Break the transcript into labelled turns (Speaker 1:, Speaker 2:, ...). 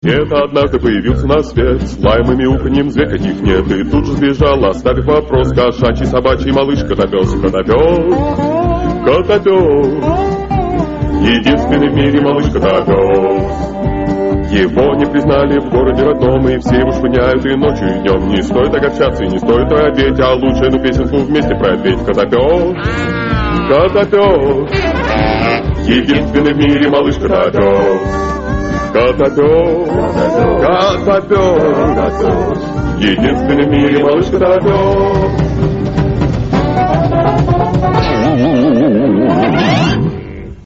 Speaker 1: Это однажды появился на свет, с лаем и мяуканьем зверь каких нет, и тут же сбежал, оставив вопрос, кошачий, собачий малыш, котопёс, котопёс, котопёс, единственный в мире малыш котопёс. Его не признали в городе родном, и все его шпыняют и ночью, и днем. Не стоит огорчаться и не стоит робеть, а лучше эту песенку вместе пропеть. Котопёс, котопёс, единственный в мире малыш котопёс. Котопёс, котопёс, единственный в мире малыш котопёс.